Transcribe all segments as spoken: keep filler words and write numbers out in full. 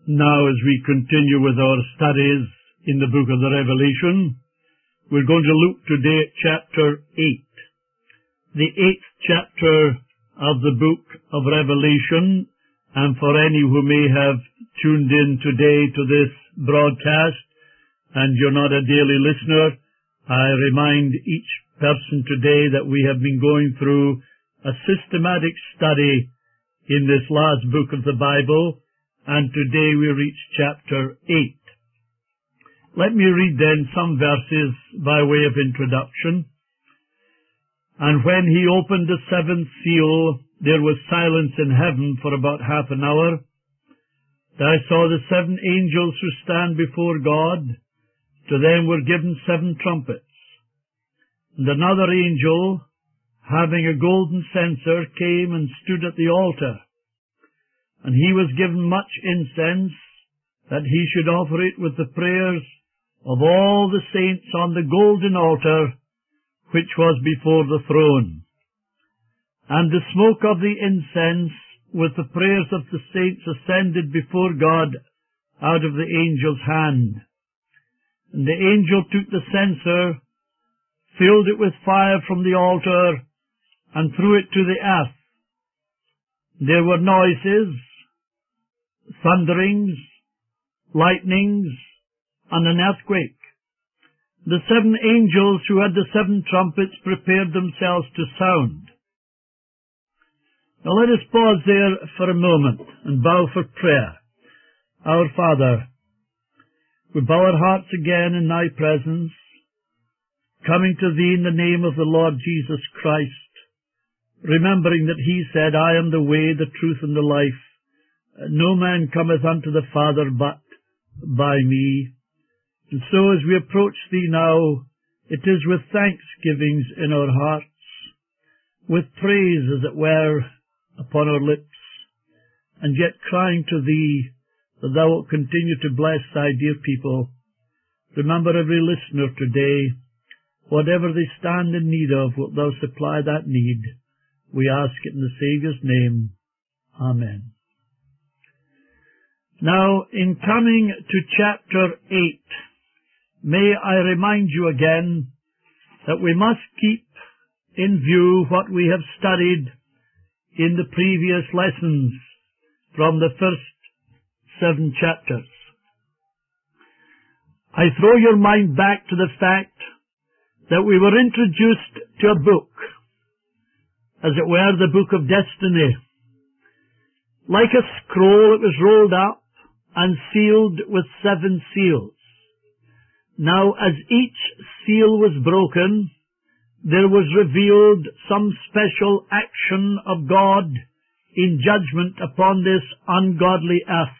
Now, as we continue with our studies in the book of the Revelation, we're going to look today at chapter eight, the eighth chapter of the book of Revelation. And for any who may have tuned in today to this broadcast, and you're not a daily listener, I remind each person today that we have been going through a systematic study in this last book of the Bible, and today we reach chapter eight. Let me read then some verses by way of introduction. And when he opened the seventh seal, there was silence in heaven for about half an hour. I saw the seven angels who stand before God. To them were given seven trumpets. And another angel, having a golden censer, came and stood at the altar. And he was given much incense, that he should offer it with the prayers of all the saints on the golden altar, which was before the throne. And the smoke of the incense, with the prayers of the saints, ascended before God out of the angel's hand. And the angel took the censer, filled it with fire from the altar, and threw it to the earth. There were noises, thunderings, lightnings, and an earthquake. The seven angels who had the seven trumpets prepared themselves to sound. Now let us pause there for a moment and bow for prayer. Our Father, we bow our hearts again in Thy presence, coming to Thee in the name of the Lord Jesus Christ, remembering that He said, I am the way, the truth, and the life. No man cometh unto the Father but by me. And so as we approach Thee now, it is with thanksgivings in our hearts, with praise, as it were, upon our lips, and yet crying to Thee that Thou wilt continue to bless Thy dear people. Remember every listener today. Whatever they stand in need of, wilt Thou supply that need. We ask it in the Saviour's name. Amen. Now, in coming to chapter eight, may I remind you again that we must keep in view what we have studied in the previous lessons from the first seven chapters. I throw your mind back to the fact that we were introduced to a book, as it were the book of destiny. Like a scroll, it was rolled up and sealed with seven seals. Now, as each seal was broken, there was revealed some special action of God in judgment upon this ungodly earth.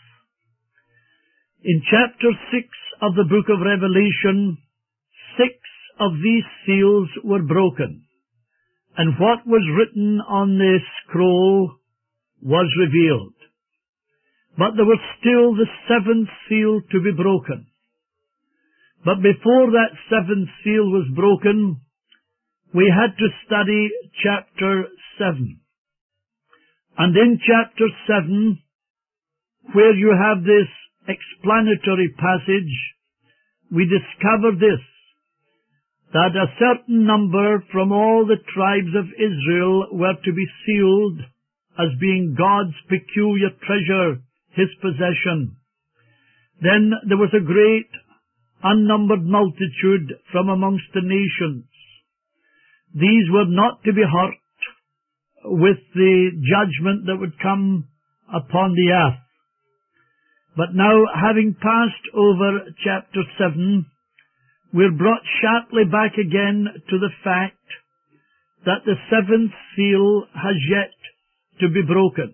In chapter six of the book of Revelation, six of these seals were broken, and what was written on this scroll was revealed. But there was still the seventh seal to be broken. But before that seventh seal was broken, we had to study chapter seven. And in chapter seven, where you have this explanatory passage, we discover this, that a certain number from all the tribes of Israel were to be sealed as being God's peculiar treasure, His possession. Then there was a great unnumbered multitude from amongst the nations. These were not to be hurt with the judgment that would come upon the earth. But now, having passed over chapter seven, we're brought sharply back again to the fact that the seventh seal has yet to be broken.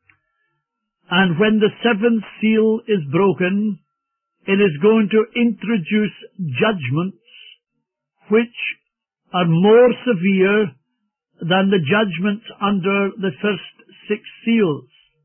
And when the seventh seal is broken, it is going to introduce judgments which are more severe than the judgments under the first six seals.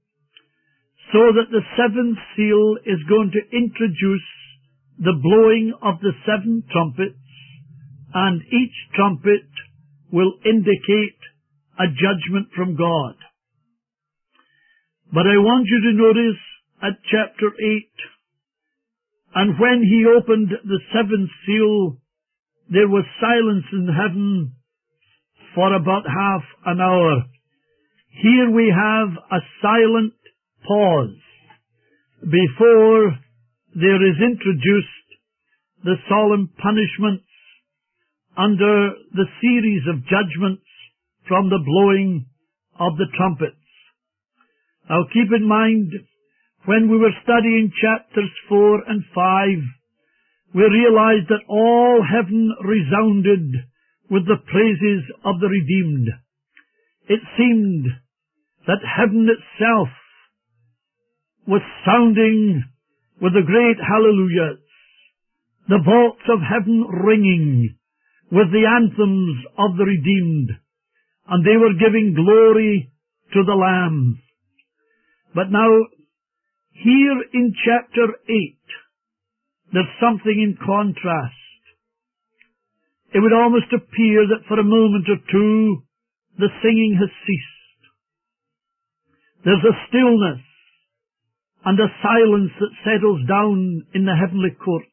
So that the seventh seal is going to introduce the blowing of the seven trumpets, and each trumpet will indicate a judgment from God. But I want you to notice at chapter eight, and when he opened the seventh seal, there was silence in heaven for about half an hour. Here we have a silent pause before there is introduced the solemn punishments under the series of judgments from the blowing of the trumpets. Now keep in mind, when we were studying chapters four and five, we realized that all heaven resounded with the praises of the redeemed. It seemed that heaven itself was sounding with the great hallelujahs, the vaults of heaven ringing with the anthems of the redeemed, and they were giving glory to the Lamb. But now, here in chapter eight, there's something in contrast. It would almost appear that for a moment or two, the singing has ceased. There's a stillness and a silence that settles down in the heavenly courts.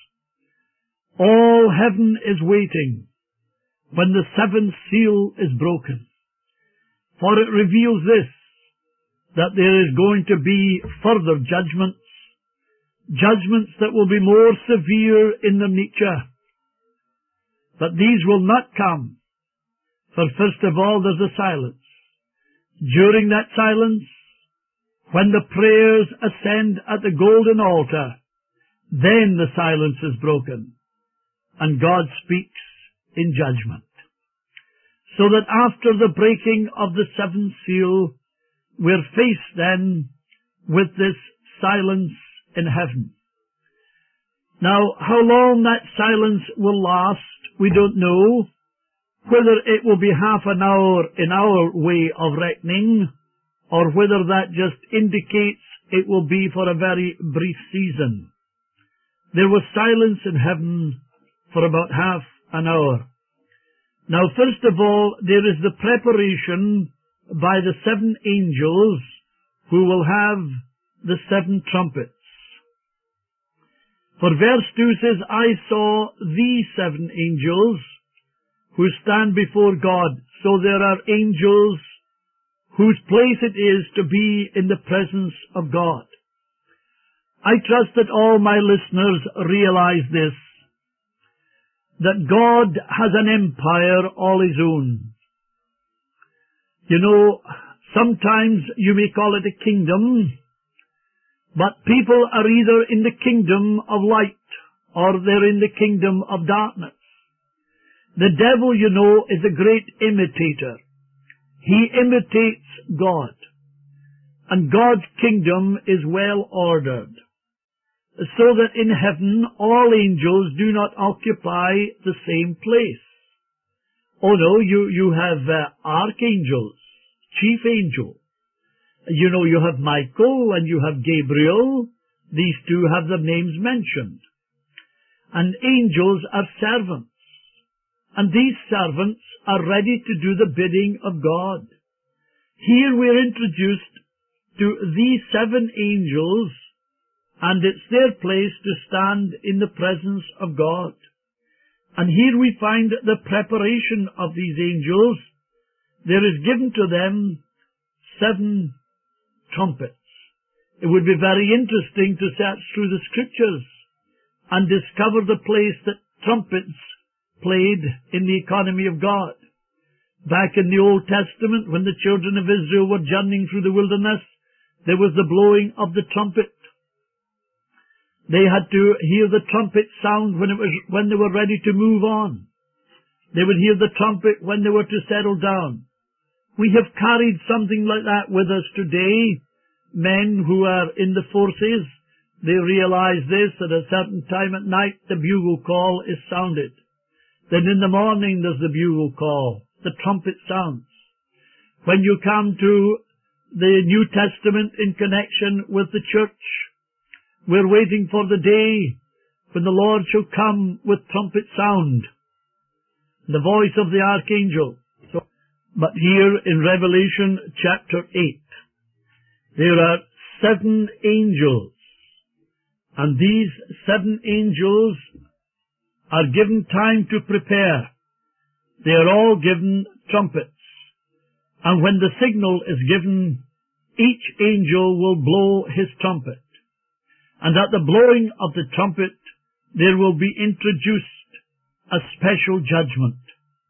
All heaven is waiting when the seventh seal is broken. For it reveals this, that there is going to be further judgments, judgments that will be more severe in their nature. But these will not come, for first of all there's a silence. During that silence, when the prayers ascend at the golden altar, then the silence is broken, and God speaks in judgment. So that after the breaking of the seventh seal, we're faced then with this silence in heaven. Now, how long that silence will last, we don't know. Whether it will be half an hour in our way of reckoning, or whether that just indicates it will be for a very brief season. There was silence in heaven for about half an hour. Now, first of all, there is the preparation by the seven angels who will have the seven trumpets. For verse two says, I saw the seven angels who stand before God. So there are angels whose place it is to be in the presence of God. I trust that all my listeners realize this, that God has an empire all his own. You know, sometimes you may call it a kingdom, but people are either in the kingdom of light or they're in the kingdom of darkness. The devil, you know, is a great imitator. He imitates God. And God's kingdom is well ordered, so that in heaven all angels do not occupy the same place. Oh no, you, you have uh, archangels, chief angel. You know, you have Michael and you have Gabriel. These two have their names mentioned. And angels are servants. And these servants are ready to do the bidding of God. Here we're introduced to these seven angels, and it's their place to stand in the presence of God. And here we find the preparation of these angels. There is given to them seven trumpets. It would be very interesting to search through the scriptures and discover the place that trumpets played in the economy of God. Back in the Old Testament, when the children of Israel were journeying through the wilderness, there was the blowing of the trumpet. They had to hear the trumpet sound when it was when they were ready to move on. They would hear the trumpet when they were to settle down. We have carried something like that with us today. Men who are in the forces, they realize this, at a certain time at night the bugle call is sounded. Then in the morning there's the bugle call. The trumpet sounds. When you come to the New Testament in connection with the church, we're waiting for the day when the Lord shall come with trumpet sound, the voice of the archangel. So, but here in Revelation chapter eight, there are seven angels. And these seven angels are given time to prepare. They are all given trumpets. And when the signal is given, each angel will blow his trumpet. And at the blowing of the trumpet, there will be introduced a special judgment.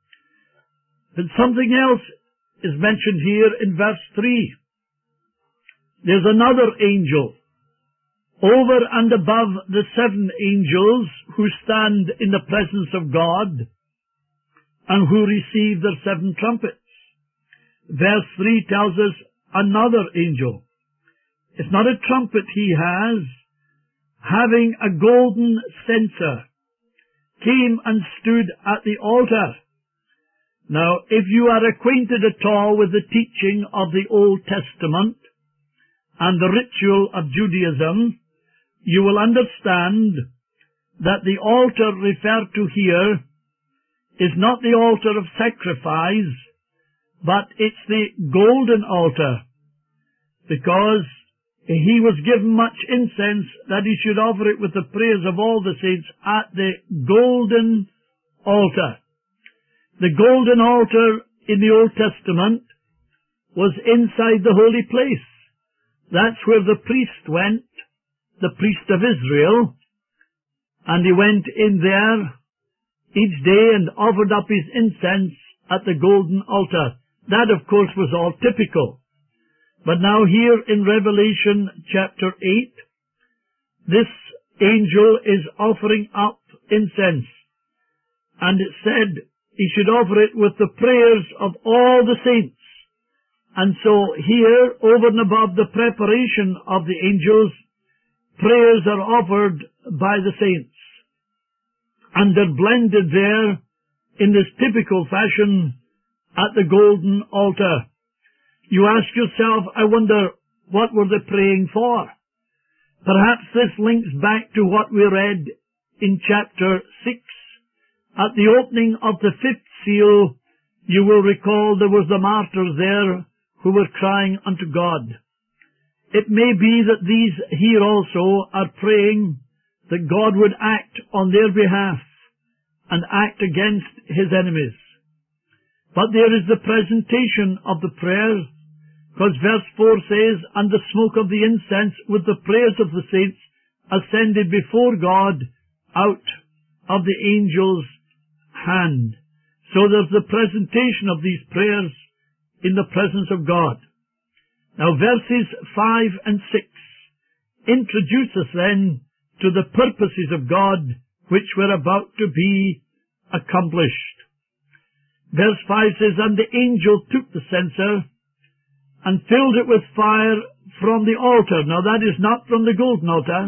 But something else is mentioned here in verse three. There's another angel over and above the seven angels who stand in the presence of God and who receive their seven trumpets. Verse three tells us another angel. It's not a trumpet he has, having a golden censer, came and stood at the altar. Now, if you are acquainted at all with the teaching of the Old Testament and the ritual of Judaism, you will understand that the altar referred to here is not the altar of sacrifice, but it's the golden altar, because he was given much incense that he should offer it with the prayers of all the saints at the golden altar. The golden altar in the Old Testament was inside the holy place. That's where the priest went, the priest of Israel, and he went in there each day and offered up his incense at the golden altar. That, of course, was all typical. But now here in Revelation chapter eight, this angel is offering up incense. And it said he should offer it with the prayers of all the saints. And so here, over and above the preparation of the angels, prayers are offered by the saints. And they're blended there in this typical fashion at the golden altar. You ask yourself, I wonder, what were they praying for? Perhaps this links back to what we read in chapter six. At the opening of the fifth seal, you will recall there was the martyrs there who were crying unto God. It may be that these here also are praying that God would act on their behalf and act against his enemies. But there is the presentation of the prayers, because verse four says, and the smoke of the incense with the prayers of the saints ascended before God out of the angel's hand. So there's the presentation of these prayers in the presence of God. Now verses five and six introduce us then to the purposes of God which were about to be accomplished. Verse five says, and the angel took the censer and filled it with fire from the altar. Now that is not from the golden altar.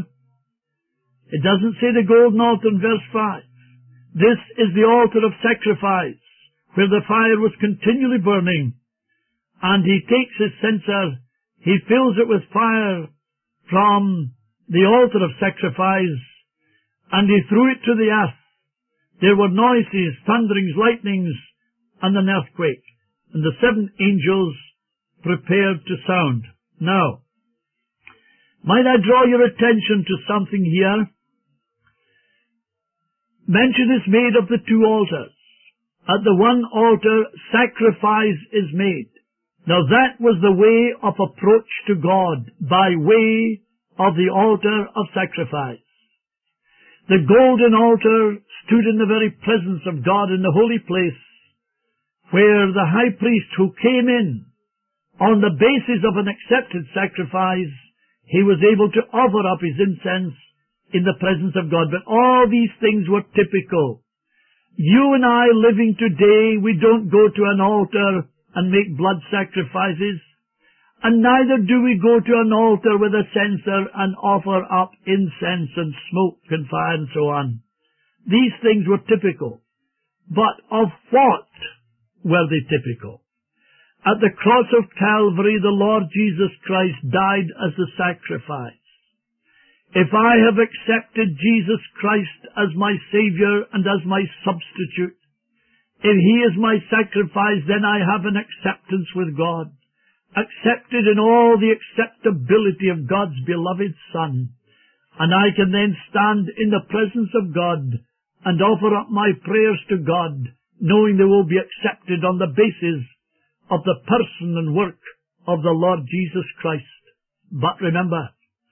It doesn't say the golden altar in verse five. This is the altar of sacrifice, where the fire was continually burning. And he takes his censer, he fills it with fire from the altar of sacrifice, and he threw it to the earth. There were noises, thunderings, lightnings, and an earthquake. And the seven angels prepared to sound. Now, might I draw your attention to something here? Mention is made of the two altars. At the one altar, sacrifice is made. Now that was the way of approach to God, by way of the altar of sacrifice. The golden altar stood in the very presence of God in the holy place, where the high priest who came in on the basis of an accepted sacrifice, he was able to offer up his incense in the presence of God. But all these things were typical. You and I living today, we don't go to an altar and make blood sacrifices, and neither do we go to an altar with a censer and offer up incense and smoke and fire and so on. These things were typical. But of what were they typical? At the cross of Calvary, the Lord Jesus Christ died as the sacrifice. If I have accepted Jesus Christ as my Savior and as my substitute, if He is my sacrifice, then I have an acceptance with God. accepted in all the acceptability of God's beloved Son. And I can then stand in the presence of God and offer up my prayers to God, knowing they will be accepted on the basis of the person and work of the Lord Jesus Christ. But remember,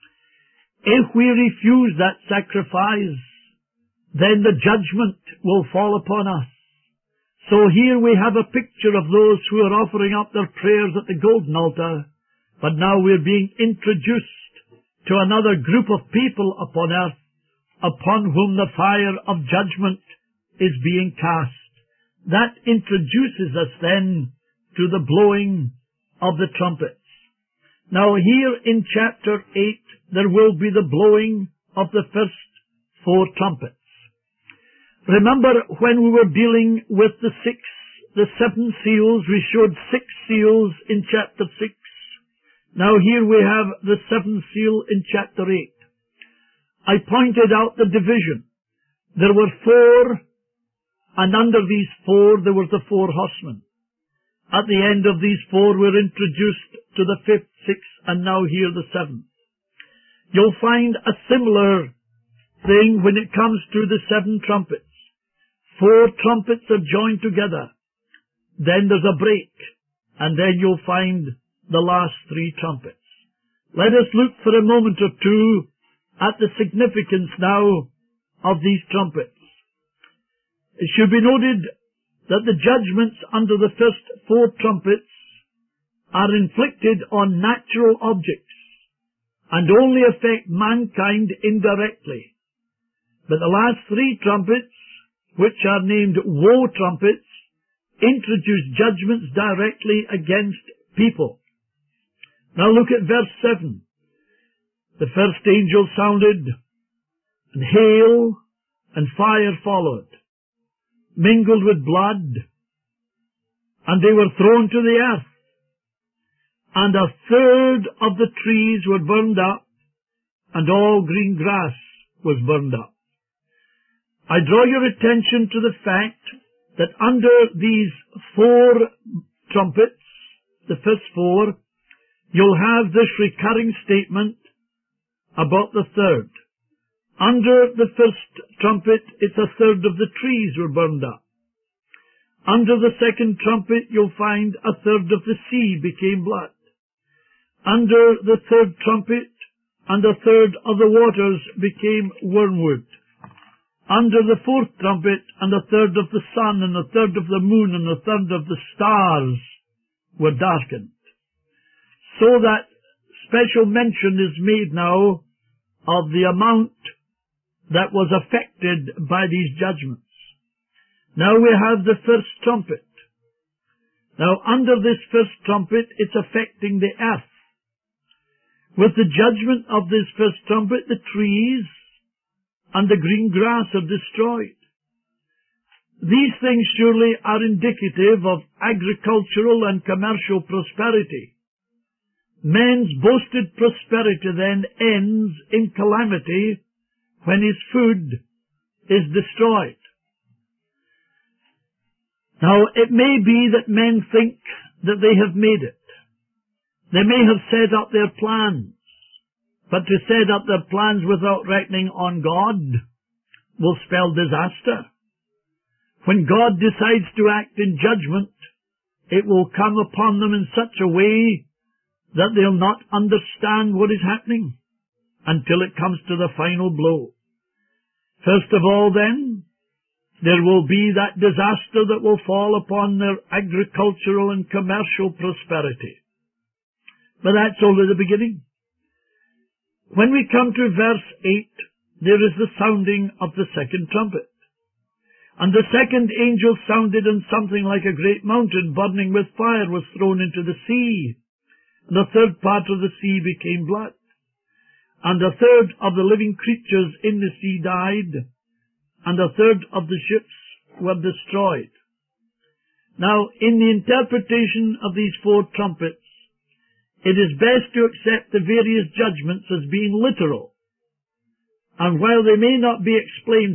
if we refuse that sacrifice, then the judgment will fall upon us. So here we have a picture of those who are offering up their prayers at the golden altar, but now we're being introduced to another group of people upon earth, upon whom the fire of judgment is being cast. That introduces us then to the blowing of the trumpets. Now here in chapter eight, there will be the blowing of the first four trumpets. Remember when we were dealing with the six, the seven seals, we showed six seals in chapter six. Now here we have the seventh seal in chapter eight. I pointed out the division. There were four, and under these four there were the four horsemen. At the end of these four we're introduced to the fifth, sixth, and now here the seventh. You'll find a similar thing when it comes to the seven trumpets. Four trumpets are joined together. Then there's a break, and then you'll find the last three trumpets. Let us look for a moment or two at the significance now of these trumpets. It should be noted that the judgments under the first four trumpets are inflicted on natural objects and only affect mankind indirectly. But the last three trumpets, which are named woe trumpets, introduce judgments directly against people. Now look at verse seven. The first angel sounded, and hail and fire followed, mingled with blood, and they were thrown to the earth. And a third of the trees were burned up, and all green grass was burned up. I draw your attention to the fact that under these four trumpets, the first four, you'll have this recurring statement about the third. Under the first trumpet, it's a third of the trees were burned up. Under the second trumpet, you'll find a third of the sea became blood. Under the third trumpet, and a third of the waters became wormwood. Under the fourth trumpet, and a third of the sun, and a third of the moon, and a third of the stars were darkened. So that special mention is made now of the amount that was affected by these judgments. Now we have the first trumpet. Now under this first trumpet, it's affecting the earth. With the judgment of this first trumpet, the trees and the green grass are destroyed. These things surely are indicative of agricultural and commercial prosperity. Man's boasted prosperity then ends in calamity when his food is destroyed. Now, it may be that men think that they have made it. They may have set up their plans, but to set up their plans without reckoning on God will spell disaster. When God decides to act in judgment, it will come upon them in such a way that they'll not understand what is happening until it comes to the final blow. First of all, then, there will be that disaster that will fall upon their agricultural and commercial prosperity. But that's only the beginning. When we come to verse eight, there is the sounding of the second trumpet. And the second angel sounded, and something like a great mountain burning with fire was thrown into the sea. And a third part of the sea became blood. And a third of the living creatures in the sea died. And a third of the ships were destroyed. Now, in the interpretation of these four trumpets, it is best to accept the various judgments as being literal. And while they may not be explained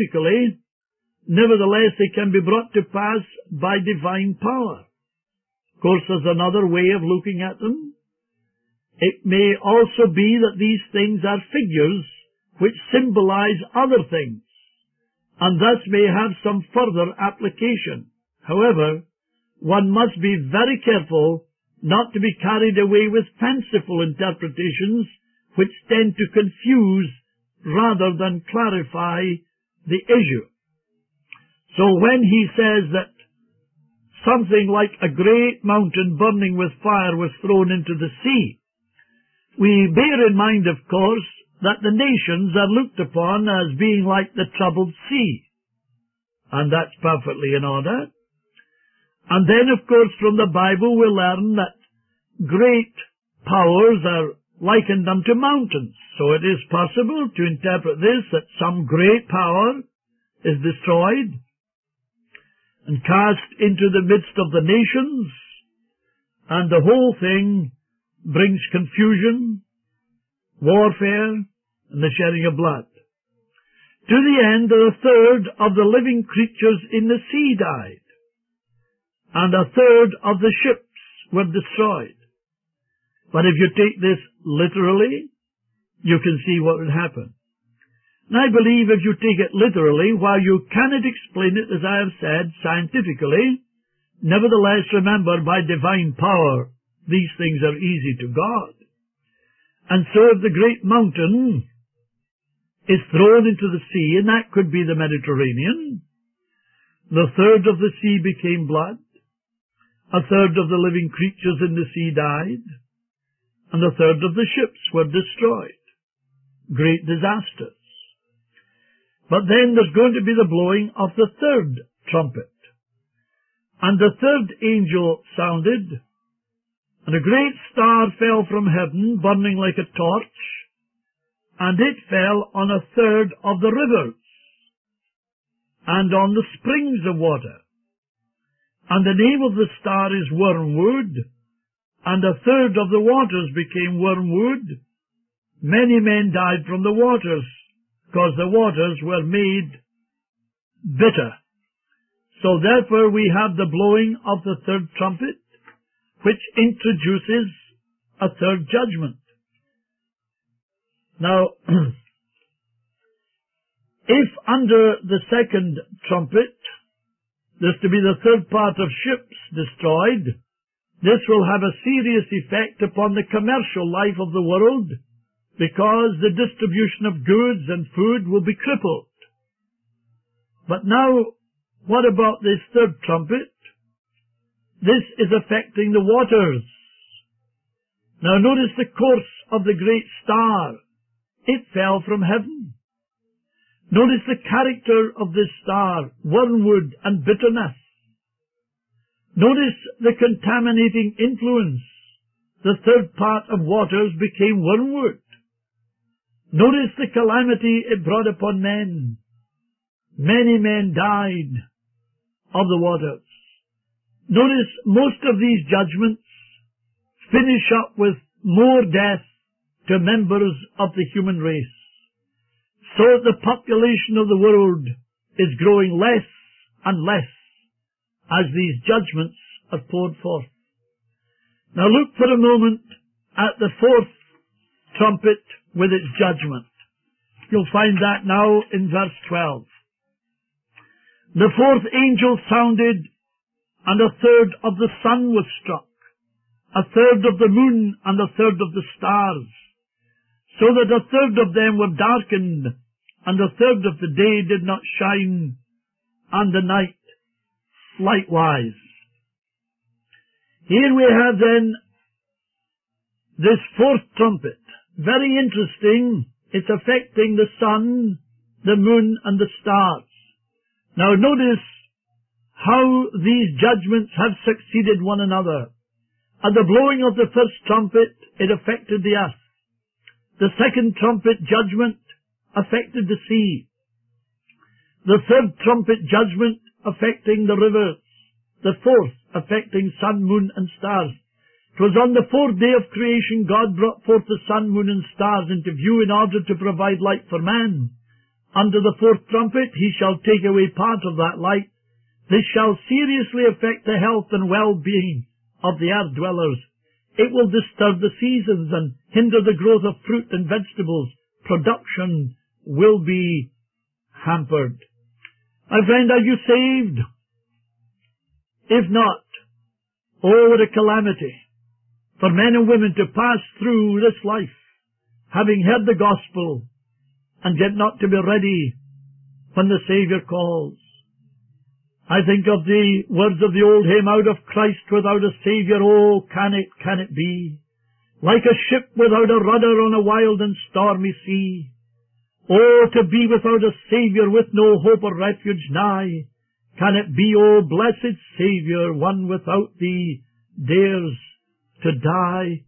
scientifically, nevertheless they can be brought to pass by divine power. Of course, there's another way of looking at them. It may also be that these things are figures which symbolize other things, and thus may have some further application. However, one must be very careful not to be carried away with fanciful interpretations which tend to confuse rather than clarify the issue. So when he says that something like a great mountain burning with fire was thrown into the sea, we bear in mind, of course, that the nations are looked upon as being like the troubled sea. And that's perfectly in order. And then, of course, from the Bible we learn that great powers are likened unto mountains. So it is possible to interpret this that some great power is destroyed and cast into the midst of the nations, and the whole thing brings confusion, warfare, and the shedding of blood. To the end that a third of the living creatures in the sea died, and a third of the ships were destroyed. But if you take this literally, you can see what would happen. And I believe if you take it literally, while you cannot explain it, as I have said, scientifically, nevertheless remember, by divine power, these things are easy to God. And so if the great mountain is thrown into the sea, and that could be the Mediterranean, the third of the sea became blood, a third of the living creatures in the sea died, and a third of the ships were destroyed. Great disasters. But then there's going to be the blowing of the third trumpet. And the third angel sounded, and a great star fell from heaven, burning like a torch, and it fell on a third of the rivers, and on the springs of water. And the name of the star is Wormwood, and a third of the waters became wormwood. Many men died from the waters, because the waters were made bitter. So therefore we have the blowing of the third trumpet, which introduces a third judgment. Now, if under the second trumpet there's to be the third part of ships destroyed, this will have a serious effect upon the commercial life of the world, because the distribution of goods and food will be crippled. But now, what about this third trumpet? This is affecting the waters. Now notice the course of the great star. It fell from heaven. Notice the character of this star, wormwood and bitterness. Notice the contaminating influence. The third part of waters became wormwood. Notice the calamity it brought upon men. Many men died of the waters. Notice most of these judgments finish up with more death to members of the human race. So the population of the world is growing less and less as these judgments are poured forth. Now look for a moment at the fourth trumpet with its judgment. You'll find that now in verse twelve. The fourth angel sounded, and a third of the sun was struck, a third of the moon, and a third of the stars, so that a third of them were darkened, and a third of the day did not shine, and the night likewise. Here we have then this fourth trumpet. Very interesting. It's affecting the sun, the moon, and the stars. Now notice how these judgments have succeeded one another. At the blowing of the first trumpet, it affected the earth. The second trumpet judgment affected the sea. The third trumpet judgment affecting the rivers. The fourth affecting sun, moon, and stars. It was on the fourth day of creation God brought forth the sun, moon, and stars into view in order to provide light for man. Under the fourth trumpet he shall take away part of that light. This shall seriously affect the health and well-being of the earth dwellers. It will disturb the seasons and hinder the growth of fruit and vegetables. Production will be hampered. My friend, are you saved? If not, oh, what a calamity for men and women to pass through this life, having heard the gospel, and yet not to be ready when the Saviour calls. I think of the words of the old hymn, out of Christ without a Saviour, oh, can it, can it be? Like a ship without a rudder on a wild and stormy sea. Oh, to be without a Saviour, with no hope or refuge nigh. Can it be, oh, blessed Saviour, one without thee dares to die?